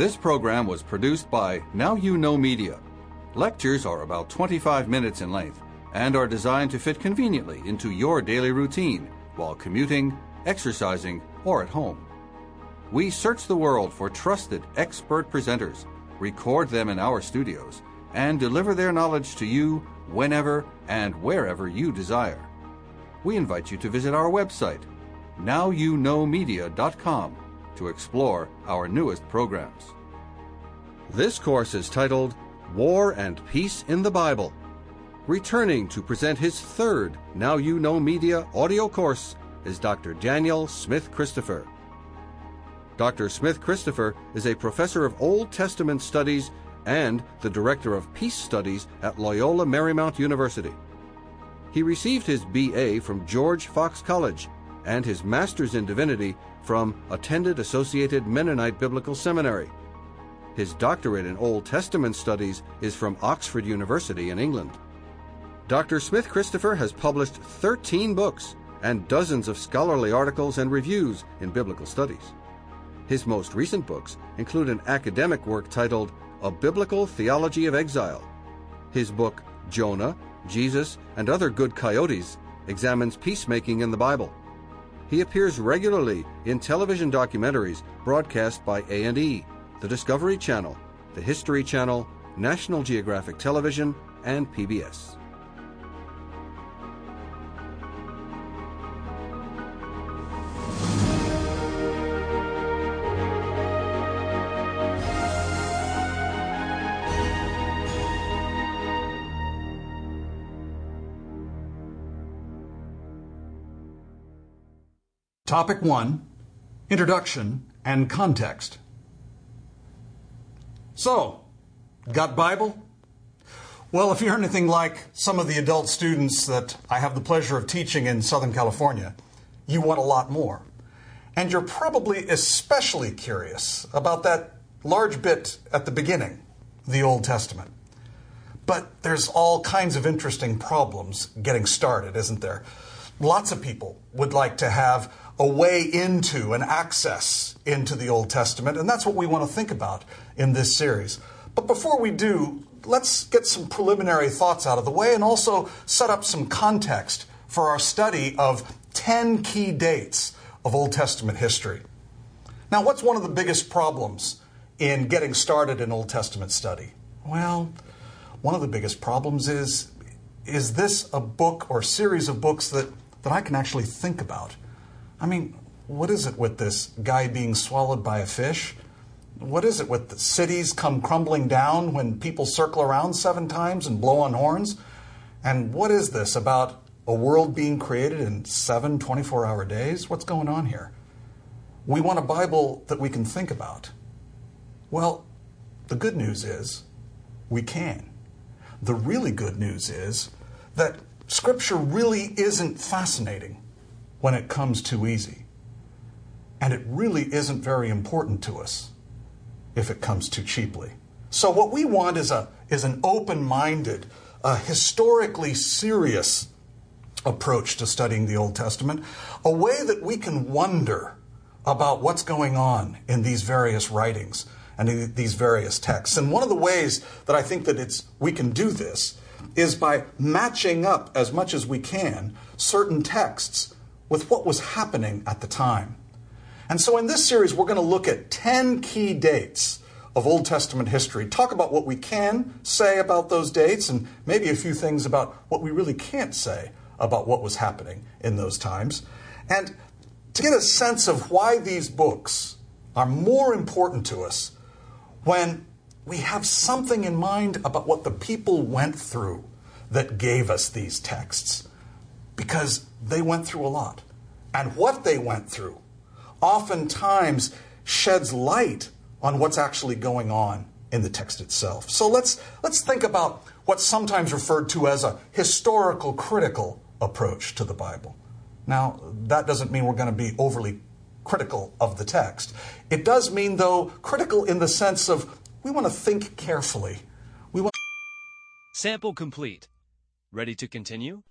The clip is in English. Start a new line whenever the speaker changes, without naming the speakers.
This program was produced by Now You Know Media. Lectures are about 25 minutes in length and are designed to fit conveniently into your daily routine while commuting, exercising, or at home. We search the world for trusted, expert presenters, record them in our studios, and deliver their knowledge to you whenever and wherever you desire. We invite you to visit our website, nowyouKnowMedia.com, to explore our newest programs. This course is titled War and Peace in the Bible. Returning to present his third Now You Know Media audio course is Dr. Daniel Smith Christopher. Dr. Smith Christopher is a professor of Old Testament studies and the director of Peace Studies at Loyola Marymount University. He received his B.A. from George Fox College and his Master's in Divinity from Attended Associated Mennonite Biblical Seminary. His doctorate in Old Testament studies is from Oxford University in England. Dr. Smith Christopher has published 13 books and dozens of scholarly articles and reviews in biblical studies. His most recent books include an academic work titled A Biblical Theology of Exile. His book, Jonah, Jesus, and Other Good Coyotes, examines peacemaking in the Bible. He appears regularly in television documentaries broadcast by A&E, the Discovery Channel, the History Channel, National Geographic Television, and PBS.
Topic 1, Introduction and Context. So, got Bible? Well, if you're anything like some of the adult students that I have the pleasure of teaching in Southern California, you want a lot more. And you're probably especially curious about that large bit at the beginning, the Old Testament. But there's all kinds of interesting problems getting started, isn't there? Lots of people would like to have a way into and access into the Old Testament, and that's what we want to think about in this series. But before we do, let's get some preliminary thoughts out of the way and also set up some context for our study of 10 key dates of Old Testament history. Now, what's one of the biggest problems in getting started in Old Testament study? Well, one of the biggest problems is this a book or series of books that I can actually think about? I mean, what is it with this guy being swallowed by a fish? What is it with the cities come crumbling down when people circle around 7 times and blow on horns? And what is this about a world being created in 7 24-hour days? What's going on here? We want a Bible that we can think about. Well, the good news is we can. The really good news is that Scripture really isn't fascinating when it comes too easy. And it really isn't very important to us if it comes too cheaply. So what we want is an open-minded, historically serious approach to studying the Old Testament, a way that we can wonder about what's going on in these various writings and in these various texts. And one of the ways that I think that we can do this is by matching up as much as we can certain texts with what was happening at the time. And so in this series, we're going to look at 10 key dates of Old Testament history, talk about what we can say about those dates, and maybe a few things about what we really can't say about what was happening in those times, and to get a sense of why these books are more important to us when we have something in mind about what the people went through that gave us these texts. Because they went through a lot. And what they went through oftentimes sheds light on what's actually going on in the text itself. So let's think about what's sometimes referred to as a historical critical approach to the Bible. Now, that doesn't mean we're going to be overly critical of the text. It does mean, though, critical in the sense of we want to think carefully.
Sample complete. Ready to continue?